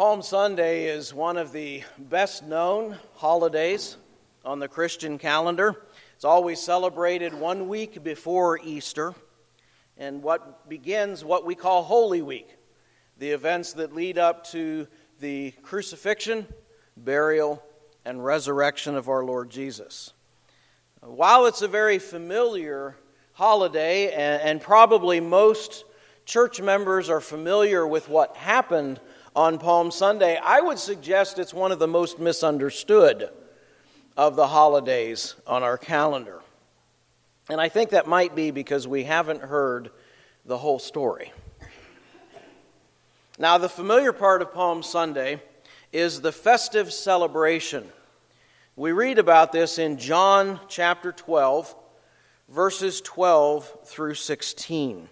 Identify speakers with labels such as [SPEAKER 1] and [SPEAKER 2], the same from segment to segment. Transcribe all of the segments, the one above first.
[SPEAKER 1] Palm Sunday is one of the best known holidays on the Christian calendar. It's always celebrated 1 week before Easter, and what begins what we call Holy Week, the events that lead up to the crucifixion, burial, and resurrection of our Lord Jesus. While it's a very familiar holiday, and probably most church members are familiar with what happened on Palm Sunday, I would suggest it's one of the most misunderstood of the holidays on our calendar. And I think that might be because we haven't heard the whole story. Now, the familiar part of Palm Sunday is the festive celebration. We read about this in John chapter 12, verses 12 through 16.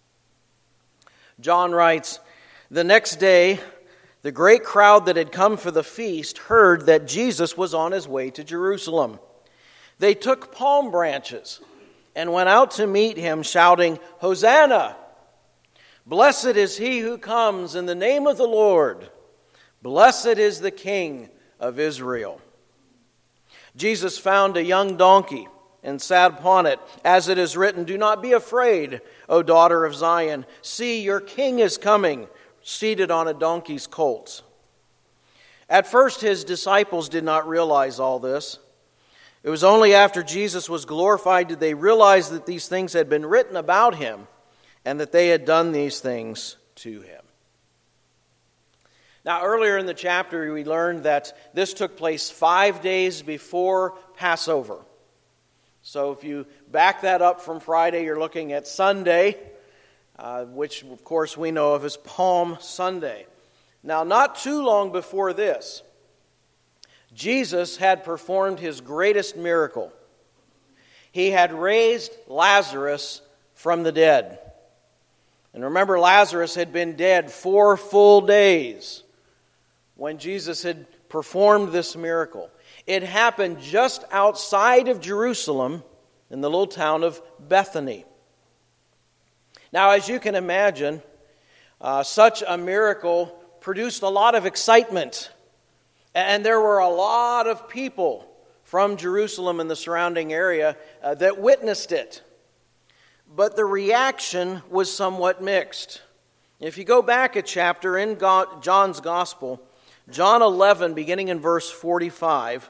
[SPEAKER 1] John writes, "The next day, the great crowd that had come for the feast heard that Jesus was on his way to Jerusalem. They took palm branches and went out to meet him, shouting, 'Hosanna! Blessed is he who comes in the name of the Lord. Blessed is the King of Israel.' Jesus found a young donkey and sat upon it, as it is written, 'Do not be afraid, O daughter of Zion. See, your king is coming, seated on a donkey's colt.' At first, his disciples did not realize all this. It was only after Jesus was glorified did they realize that these things had been written about him and that they had done these things to him." Now, earlier in the chapter, we learned that this took place 5 days before Passover. So if you back that up from Friday, you're looking at Sunday, which, of course, we know of as Palm Sunday. Now, not too long before this, Jesus had performed his greatest miracle. He had raised Lazarus from the dead. And remember, Lazarus had been dead 4 full days when Jesus had performed this miracle. It happened just outside of Jerusalem in the little town of Bethany. Now, as you can imagine, such a miracle produced a lot of excitement. And there were a lot of people from Jerusalem and the surrounding area that witnessed it. But the reaction was somewhat mixed. If you go back a chapter in John's Gospel, John 11, beginning in verse 45,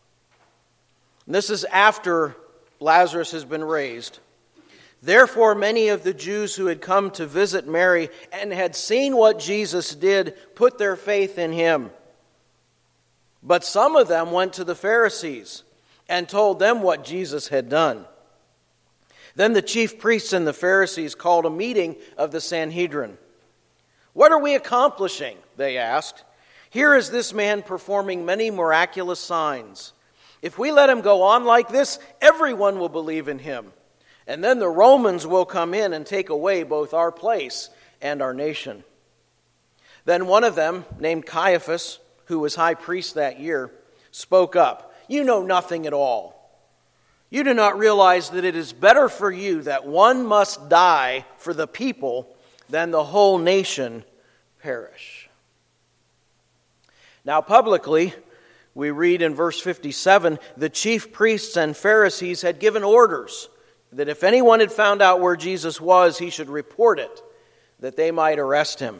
[SPEAKER 1] and this is after Lazarus has been raised. "Therefore many of the Jews who had come to visit Mary and had seen what Jesus did put their faith in him. But some of them went to the Pharisees and told them what Jesus had done. Then the chief priests and the Pharisees called a meeting of the Sanhedrin. 'What are we accomplishing?' they asked. 'Here is this man performing many miraculous signs. If we let him go on like this, everyone will believe in him. And then the Romans will come in and take away both our place and our nation.' Then one of them, named Caiaphas, who was high priest that year, spoke up. 'You know nothing at all. You do not realize that it is better for you that one must die for the people than the whole nation perish.'" Now publicly, we read in verse 57, the chief priests and Pharisees had given orders that if anyone had found out where Jesus was, he should report it, that they might arrest him.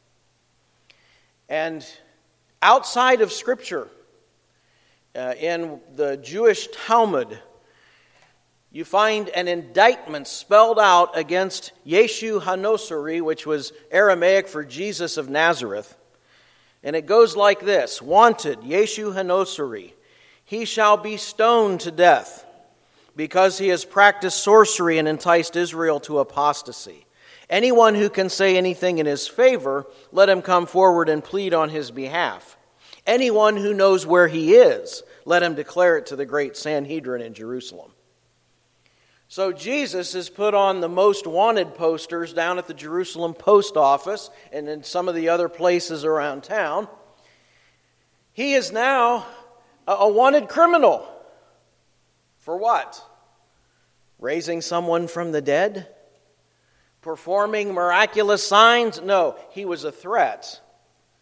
[SPEAKER 1] And outside of Scripture, in the Jewish Talmud, you find an indictment spelled out against Yeshu HaNosari, which was Aramaic for Jesus of Nazareth. And it goes like this: "Wanted, Yeshu HaNosari, he shall be stoned to death, because he has practiced sorcery and enticed Israel to apostasy. Anyone who can say anything in his favor, let him come forward and plead on his behalf. Anyone who knows where he is, let him declare it to the great Sanhedrin in Jerusalem." So Jesus has put on the most wanted posters down at the Jerusalem post office and in some of the other places around town. He is now a wanted criminal. For what? Raising someone from the dead? Performing miraculous signs? No, he was a threat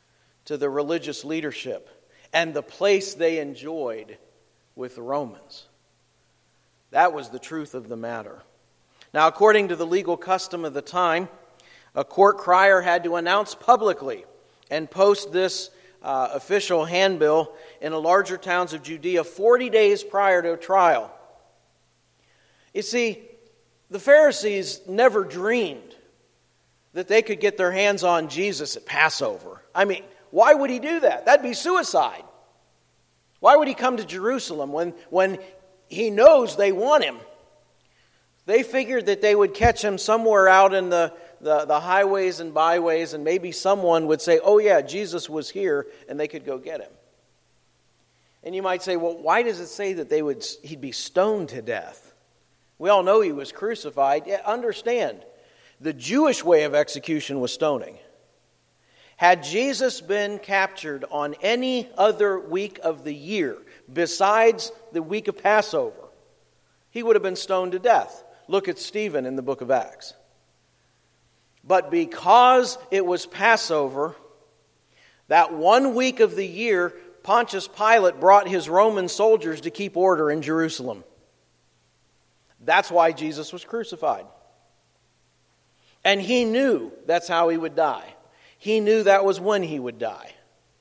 [SPEAKER 1] to the religious leadership and the place they enjoyed with the Romans. That was the truth of the matter. Now, according to the legal custom of the time, a court crier had to announce publicly and post this official handbill in the larger towns of Judea 40 days prior to a trial. You see, the Pharisees never dreamed that they could get their hands on Jesus at Passover. I mean, why would he do that? That'd be suicide. Why would he come to Jerusalem when he knows they want him? They figured that they would catch him somewhere out in the highways and byways, and maybe someone would say, oh yeah, Jesus was here, and they could go get him. And you might say, well, why does it say that he'd be stoned to death? We all know he was crucified. Yeah, understand, the Jewish way of execution was stoning. Had Jesus been captured on any other week of the year besides the week of Passover, he would have been stoned to death. Look at Stephen in the book of Acts. But because it was Passover, that 1 week of the year, Pontius Pilate brought his Roman soldiers to keep order in Jerusalem. That's why Jesus was crucified. And he knew that's how he would die. He knew that was when he would die.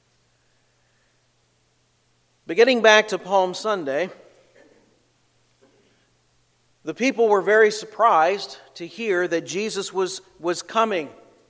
[SPEAKER 1] But getting back to Palm Sunday, the people were very surprised to hear that Jesus was coming.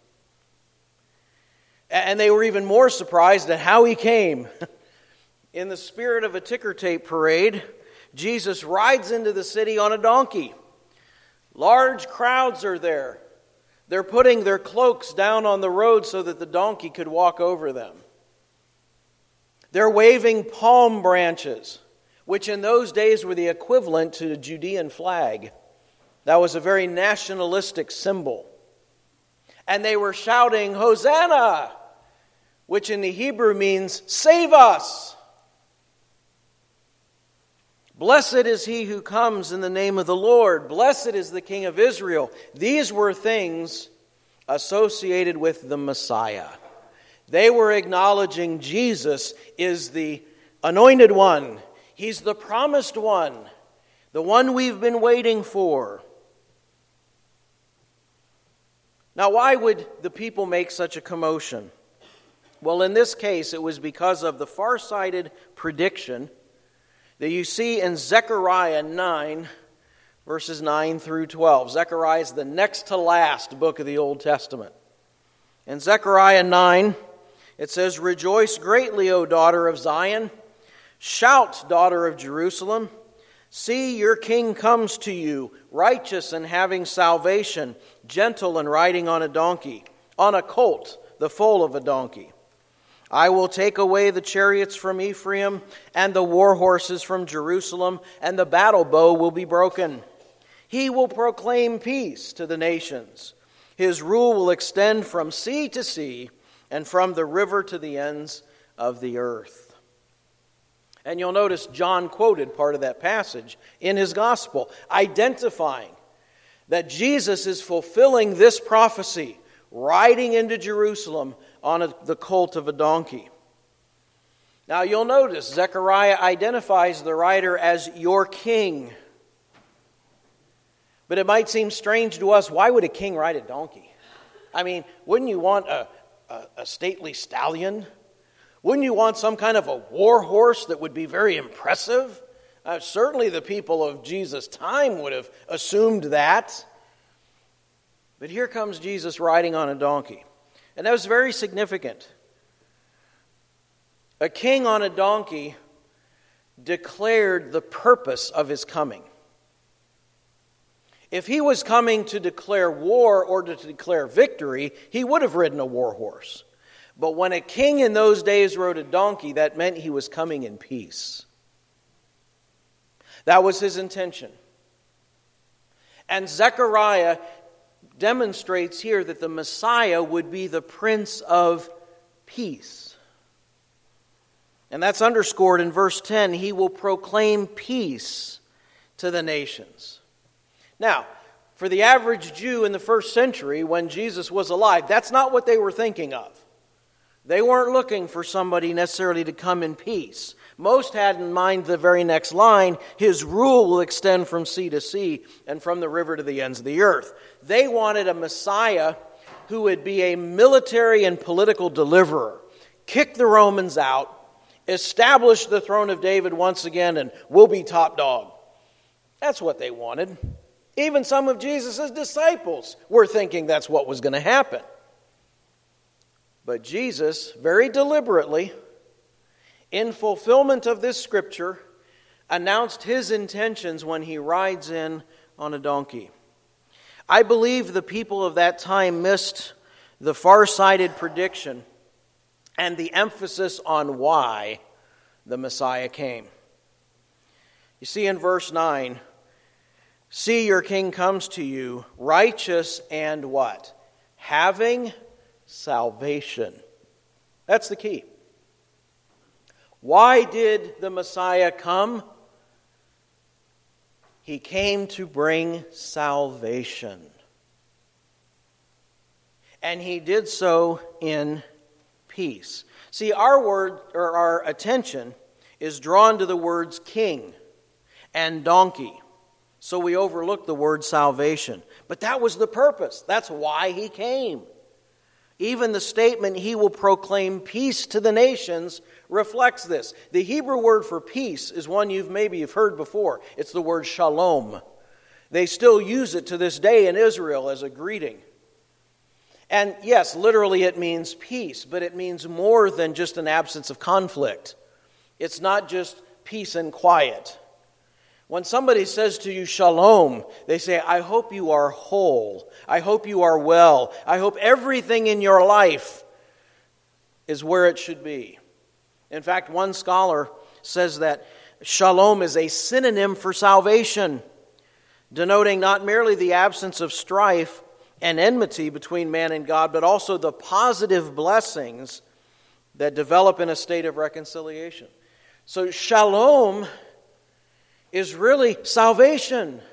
[SPEAKER 1] And they were even more surprised at how he came. In the spirit of a ticker tape parade, Jesus rides into the city on a donkey. Large crowds are there. They're putting their cloaks down on the road so that the donkey could walk over them. They're waving palm branches, which in those days were the equivalent to the Judean flag. That was a very nationalistic symbol. And they were shouting, Hosanna, which in the Hebrew means, save us. Blessed is he who comes in the name of the Lord. Blessed is the King of Israel. These were things associated with the Messiah. They were acknowledging Jesus is the anointed one. He's the promised one, the one we've been waiting for. Now, why would the people make such a commotion? Well, in this case, it was because of the far-sighted prediction that you see in Zechariah 9, verses 9 through 12. Zechariah is the next to last book of the Old Testament. In Zechariah 9, it says, Rejoice greatly, O daughter of Zion. Shout, daughter of Jerusalem. See, your king comes to you, righteous and having salvation, gentle and riding on a donkey, on a colt, the foal of a donkey. I will take away the chariots from Ephraim and the war horses from Jerusalem, and the battle bow will be broken. He will proclaim peace to the nations. His rule will extend from sea to sea and from the river to the ends of the earth. And you'll notice John quoted part of that passage in his gospel, identifying that Jesus is fulfilling this prophecy, riding into Jerusalem on the colt of a donkey. Now you'll notice Zechariah identifies the rider as your king. But it might seem strange to us, why would a king ride a donkey? I mean, wouldn't you want a stately stallion? Wouldn't you want some kind of a war horse that would be very impressive? Certainly the people of Jesus' time would have assumed that. But here comes Jesus riding on a donkey. And that was very significant. A king on a donkey declared the purpose of his coming. If he was coming to declare war or to declare victory, he would have ridden a war horse. But when a king in those days rode a donkey, that meant he was coming in peace. That was his intention. And Zechariah demonstrates here that the Messiah would be the Prince of Peace. And that's underscored in verse 10. He will proclaim peace to the nations. Now, for the average Jew in the first century, when Jesus was alive, that's not what they were thinking of. They weren't looking for somebody necessarily to come in peace. Most had in mind the very next line, his rule will extend from sea to sea and from the river to the ends of the earth. They wanted a Messiah who would be a military and political deliverer, kick the Romans out, establish the throne of David once again, and we'll be top dog. That's what they wanted. Even some of Jesus' disciples were thinking that's what was going to happen. But Jesus, very deliberately, in fulfillment of this scripture, announced his intentions when he rides in on a donkey. I believe the people of that time missed the far-sighted prediction and the emphasis on why the Messiah came. You see in verse 9, "See, your king comes to you, righteous and" what? "Having salvation." That's the key. Why did the Messiah come? He came to bring salvation. And he did so in peace. See, our attention is drawn to the words king and donkey. So we overlook the word salvation. But that was the purpose. That's why he came. Even the statement, "He will proclaim peace to the nations," reflects this. The Hebrew word for peace is one you've heard before. It's the word shalom. They still use it to this day in Israel as a greeting. And yes, literally it means peace, but it means more than just an absence of conflict. It's not just peace and quiet. When somebody says to you, shalom, they say, I hope you are whole. I hope you are well. I hope everything in your life is where it should be. In fact, one scholar says that shalom is a synonym for salvation, denoting not merely the absence of strife and enmity between man and God, but also the positive blessings that develop in a state of reconciliation. So shalom is really salvation.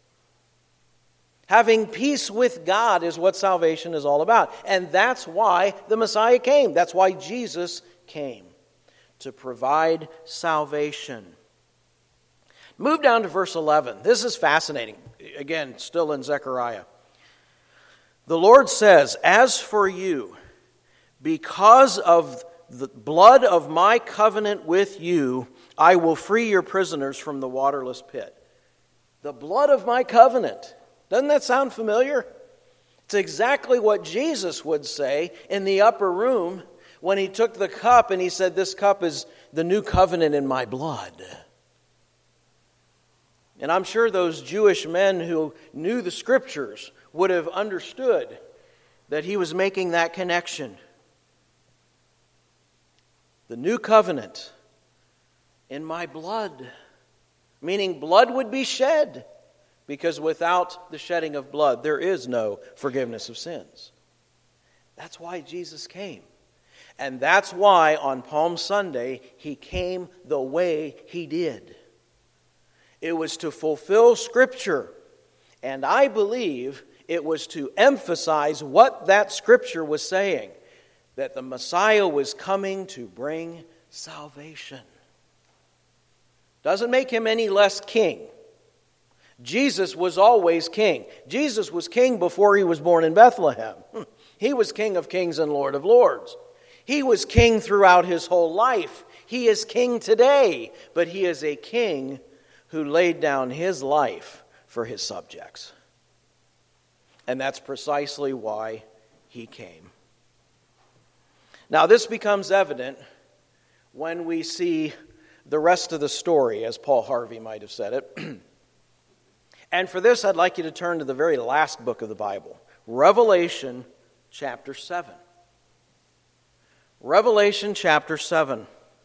[SPEAKER 1] Having peace with God is what salvation is all about. And that's why the Messiah came. That's why Jesus came, to provide salvation. Move down to verse 11. This is fascinating. Again, still in Zechariah. The Lord says, "As for you, because of the blood of my covenant with you, I will free your prisoners from the waterless pit." The blood of my covenant. Doesn't that sound familiar? It's exactly what Jesus would say in the upper room when he took the cup and he said, "This cup is the new covenant in my blood." And I'm sure those Jewish men who knew the scriptures would have understood that he was making that connection. The new covenant in my blood. Meaning blood would be shed, because without the shedding of blood, there is no forgiveness of sins. That's why Jesus came. And that's why on Palm Sunday, he came the way he did. It was to fulfill Scripture. And I believe it was to emphasize what that Scripture was saying, that the Messiah was coming to bring salvation. Doesn't make him any less king. Jesus was always king. Jesus was king before he was born in Bethlehem. He was King of kings and Lord of lords. He was king throughout his whole life. He is king today, but he is a king who laid down his life for his subjects. And that's precisely why he came. Now, this becomes evident when we see the rest of the story, as Paul Harvey might have said it. And for this, I'd like you to turn to the very last book of the Bible, Revelation chapter 7. Revelation chapter 7.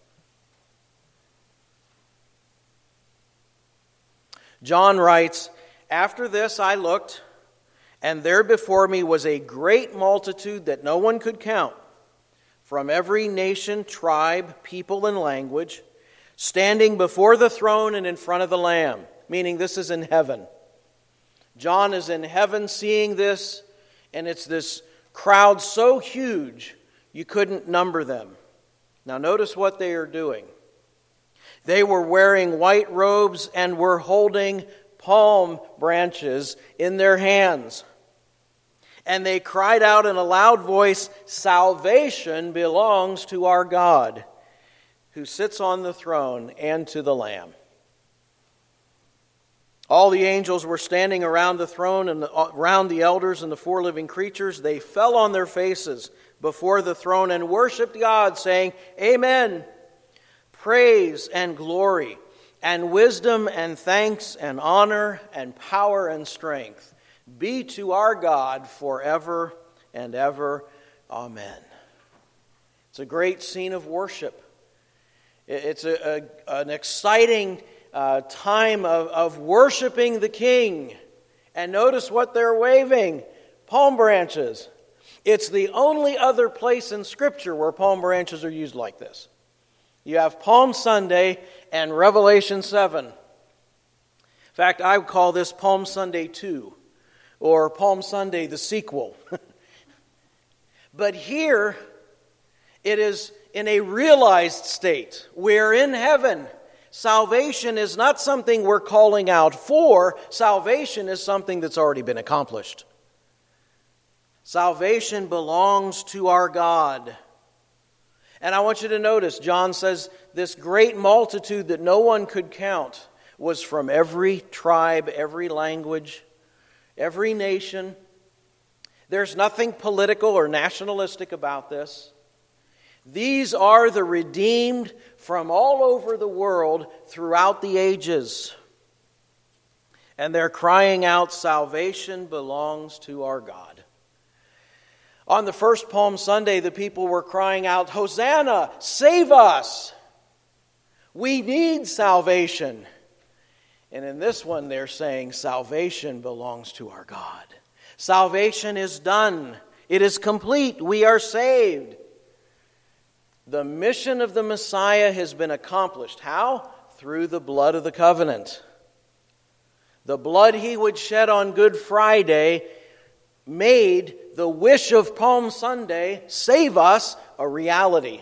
[SPEAKER 1] John writes, "After this I looked, and there before me was a great multitude that no one could count, from every nation, tribe, people, and language, standing before the throne and in front of the Lamb," meaning this is in heaven. John is in heaven seeing this, and it's this crowd so huge You couldn't number them. Now notice what they are doing. They were wearing white robes and were holding palm branches in their hands. And they cried out in a loud voice, "Salvation belongs to our God, who sits on the throne, and to the Lamb." All the angels were standing around the throne and around the elders and the four living creatures. They fell on their faces before the throne and worshiped God, saying, "Amen. Praise and glory and wisdom and thanks and honor and power and strength be to our God forever and ever. Amen." It's a great scene of worship. It's an exciting time of worshiping the King. And notice what they're waving: palm branches. It's the only other place in Scripture where palm branches are used like this. You have Palm Sunday and Revelation 7. In fact, I would call this Palm Sunday 2, or Palm Sunday the sequel. But here, it is in a realized state. We're in heaven. Salvation is not something we're calling out for. Salvation is something that's already been accomplished. Salvation belongs to our God. And I want you to notice, John says, this great multitude that no one could count was from every tribe, every language, every nation. There's nothing political or nationalistic about this. These are the redeemed from all over the world throughout the ages. And they're crying out, "Salvation belongs to our God." On the first Palm Sunday, the people were crying out, "Hosanna, save us! We need salvation." And in this one, they're saying, "Salvation belongs to our God. Salvation is done. It is complete. We are saved." The mission of the Messiah has been accomplished. How? Through the blood of the covenant. The blood he would shed on Good Friday made the wish of Palm Sunday, "Save us," a reality.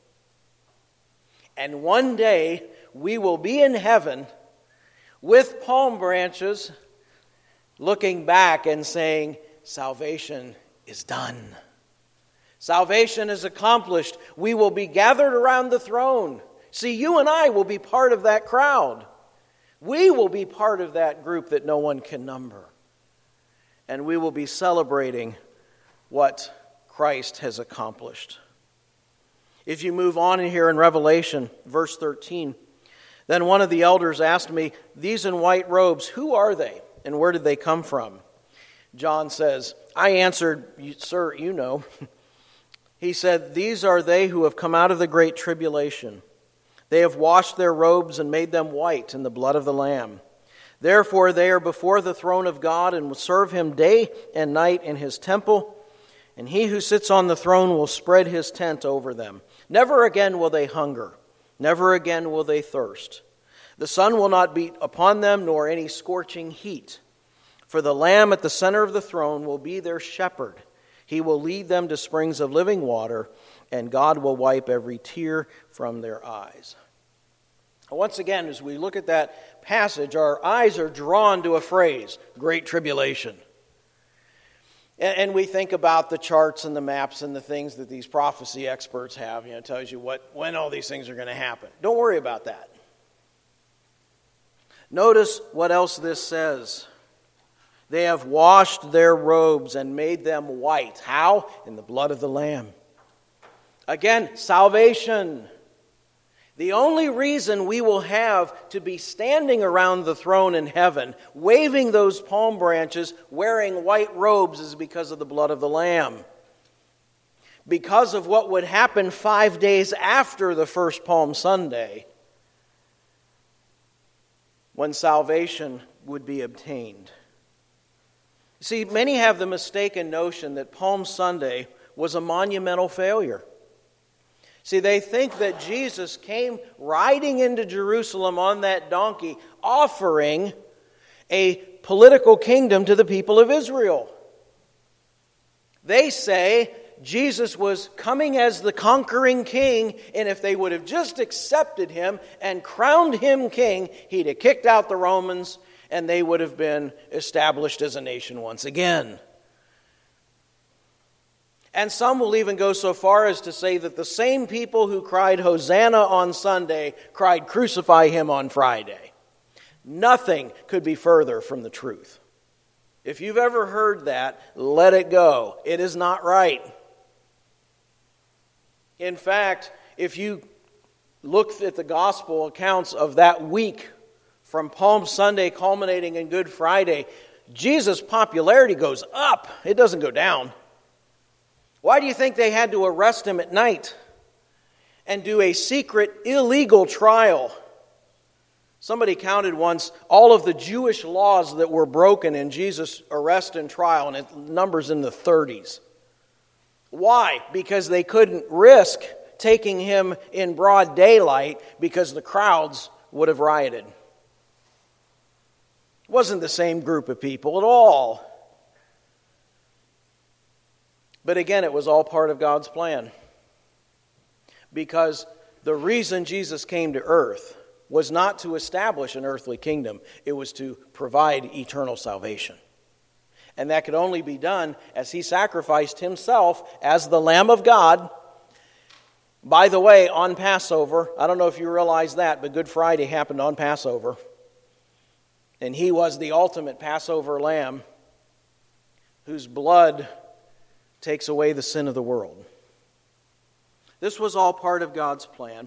[SPEAKER 1] And one day we will be in heaven with palm branches, looking back and saying, "Salvation is done. Salvation is accomplished." We will be gathered around the throne. See, you and I will be part of that crowd. We will be part of that group that no one can number. And we will be celebrating what Christ has accomplished. If you move on in here in Revelation, verse 13, then one of the elders asked me, "These in white robes, who are they, and where did they come from?" John says, I answered, "Sir, you know." He said, "These are they who have come out of the great tribulation. They have washed their robes and made them white in the blood of the Lamb. Therefore they are before the throne of God and will serve him day and night in his temple. And he who sits on the throne will spread his tent over them. Never again will they hunger. Never again will they thirst. The sun will not beat upon them, nor any scorching heat. For the Lamb at the center of the throne will be their shepherd. He will lead them to springs of living water, and God will wipe every tear from their eyes." Once again, as we look at that passage, our eyes are drawn to a phrase, Great Tribulation. And we think about the charts and the maps and the things that these prophecy experts have. It tells you when all these things are going to happen. Don't worry about that. Notice what else this says. They have washed their robes and made them white. How? In the blood of the Lamb. Again, salvation. The only reason we will have to be standing around the throne in heaven, waving those palm branches, wearing white robes, is because of the blood of the Lamb. Because of what would happen 5 days after the first Palm Sunday, when salvation would be obtained. See, many have the mistaken notion that Palm Sunday was a monumental failure. See, they think that Jesus came riding into Jerusalem on that donkey, offering a political kingdom to the people of Israel. They say Jesus was coming as the conquering king, and if they would have just accepted him and crowned him king, he'd have kicked out the Romans, and they would have been established as a nation once again. And some will even go so far as to say that the same people who cried Hosanna on Sunday cried crucify him on Friday. Nothing could be further from the truth. If you've ever heard that, let it go. It is not right. In fact, if you look at the gospel accounts of that week from Palm Sunday culminating in Good Friday, Jesus' popularity goes up. It doesn't go down. Why do you think they had to arrest him at night and do a secret, illegal trial? Somebody counted once all of the Jewish laws that were broken in Jesus' arrest and trial, and it numbers in the 30s. Why? Because they couldn't risk taking him in broad daylight because the crowds would have rioted. It wasn't the same group of people at all. But again, it was all part of God's plan. Because the reason Jesus came to earth was not to establish an earthly kingdom. It was to provide eternal salvation. And that could only be done as he sacrificed himself as the Lamb of God. By the way, on Passover, I don't know if you realize that, but Good Friday happened on Passover. And he was the ultimate Passover lamb whose blood takes away the sin of the world. This was all part of God's plan.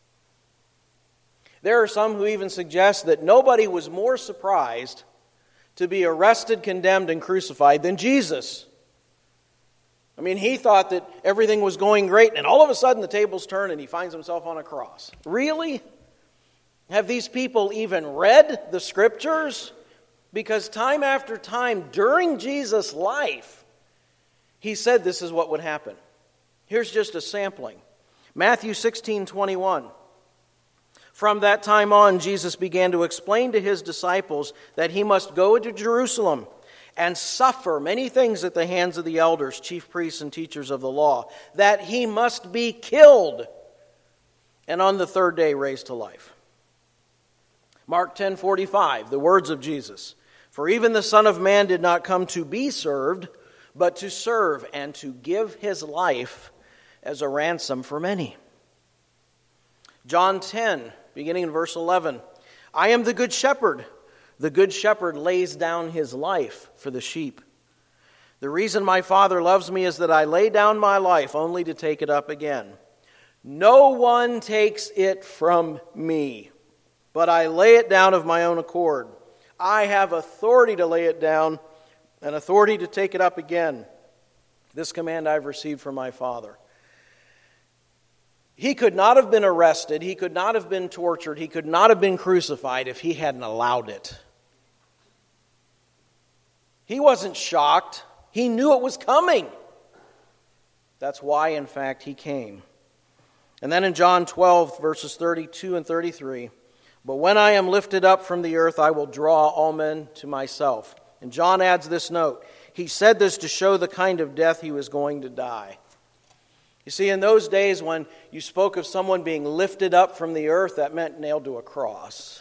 [SPEAKER 1] There are some who even suggest that nobody was more surprised to be arrested, condemned, and crucified than Jesus. I mean, he thought that everything was going great, and all of a sudden the tables turn and he finds himself on a cross. Really? Have these people even read the Scriptures? Because time after time during Jesus' life, he said this is what would happen. Here's just a sampling. Matthew 16:21. From that time on, Jesus began to explain to his disciples that he must go into Jerusalem and suffer many things at the hands of the elders, chief priests, and teachers of the law, that he must be killed, and on the third day raised to life. Mark 10:45, the words of Jesus. For even the Son of Man did not come to be served, but to serve and to give his life as a ransom for many. John 10, beginning in verse 11. I am the good shepherd. The good shepherd lays down his life for the sheep. The reason my Father loves me is that I lay down my life only to take it up again. No one takes it from me, but I lay it down of my own accord. I have authority to lay it down and authority to take it up again. This command I've received from my Father. He could not have been arrested. He could not have been tortured. He could not have been crucified if he hadn't allowed it. He wasn't shocked. He knew it was coming. That's why, in fact, he came. And then in John 12, verses 32 and 33, but when I am lifted up from the earth, I will draw all men to myself. And John adds this note. He said this to show the kind of death he was going to die. You see, in those days when you spoke of someone being lifted up from the earth, that meant nailed to a cross.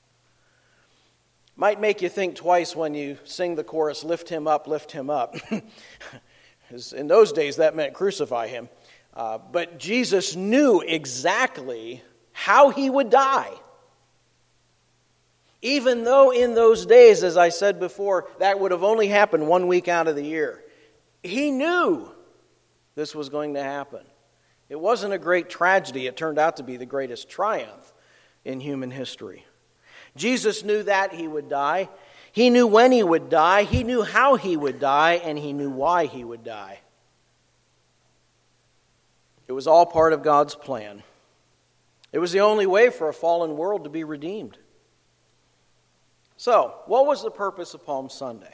[SPEAKER 1] Might make you think twice when you sing the chorus, lift him up, lift him up. In those days, that meant crucify him. But Jesus knew exactly how he would die. Even though in those days, as I said before, that would have only happened 1 week out of the year. He knew this was going to happen. It wasn't a great tragedy. It turned out to be the greatest triumph in human history. Jesus knew that he would die. He knew when he would die. He knew how he would die, and he knew why he would die. It was all part of God's plan. It was the only way for a fallen world to be redeemed. So, what was the purpose of Palm Sunday?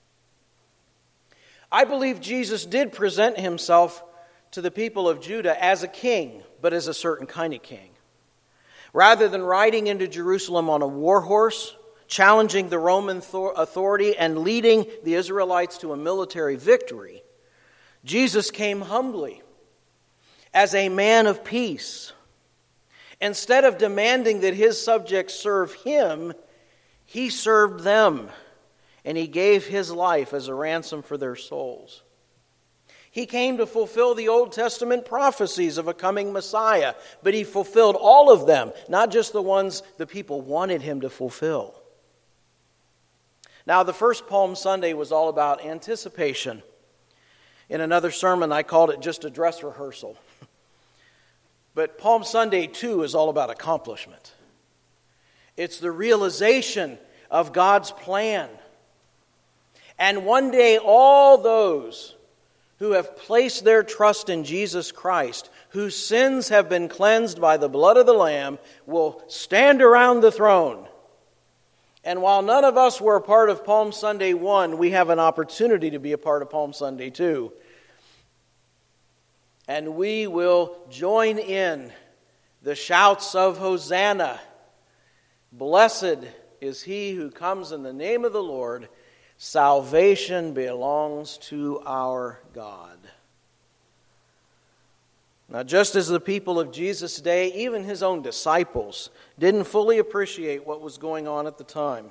[SPEAKER 1] I believe Jesus did present himself to the people of Judah as a king, but as a certain kind of king. Rather than riding into Jerusalem on a war horse, challenging the Roman authority and leading the Israelites to a military victory, Jesus came humbly as a man of peace. Instead of demanding that his subjects serve him, he served them, and he gave his life as a ransom for their souls. He came to fulfill the Old Testament prophecies of a coming Messiah, but he fulfilled all of them, not just the ones the people wanted him to fulfill. Now, the first Palm Sunday was all about anticipation. In another sermon, I called it just a dress rehearsal. But Palm Sunday, too, is all about accomplishment. It's the realization of God's plan. And one day, all those who have placed their trust in Jesus Christ, whose sins have been cleansed by the blood of the Lamb, will stand around the throne. And while none of us were a part of Palm Sunday 1, we have an opportunity to be a part of Palm Sunday 2. And we will join in the shouts of Hosanna. Blessed is he who comes in the name of the Lord. Salvation belongs to our God. Now, just as the people of Jesus' day, even his own disciples, didn't fully appreciate what was going on at the time.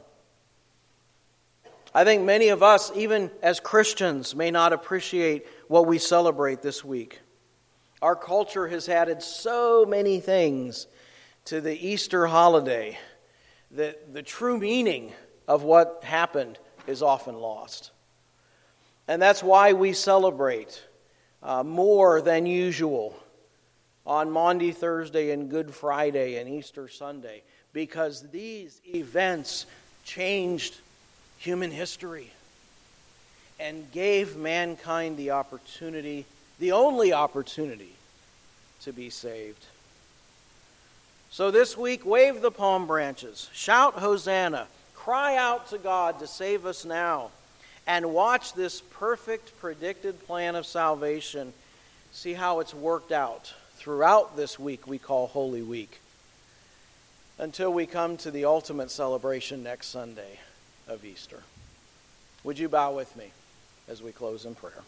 [SPEAKER 1] I think many of us, even as Christians, may not appreciate what we celebrate this week. Our culture has added so many things to the Easter holiday that the true meaning of what happened is often lost. And that's why we celebrate more than usual on Maundy Thursday and Good Friday and Easter Sunday, because these events changed human history and gave mankind the opportunity, the only opportunity, to be saved. So this week, wave the palm branches, shout Hosanna, cry out to God to save us now, and watch this perfect predicted plan of salvation. See how it's worked out throughout this week we call Holy Week, until we come to the ultimate celebration next Sunday of Easter. Would you bow with me as we close in prayer?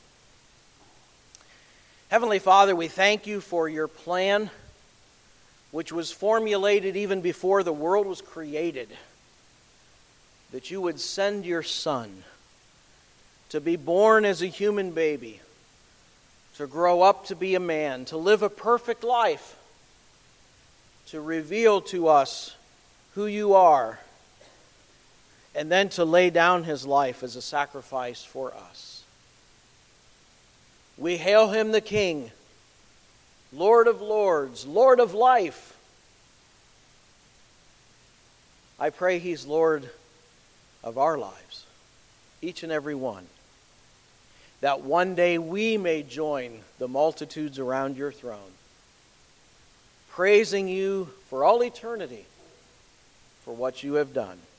[SPEAKER 1] Heavenly Father, we thank you for your plan, which was formulated even before the world was created, that you would send your Son to be born as a human baby, to grow up to be a man, to live a perfect life, to reveal to us who you are, and then to lay down his life as a sacrifice for us. We hail him the King, Lord of lords, Lord of life. I pray he's Lord of our lives, each and every one, that one day we may join the multitudes around your throne, praising you for all eternity for what you have done.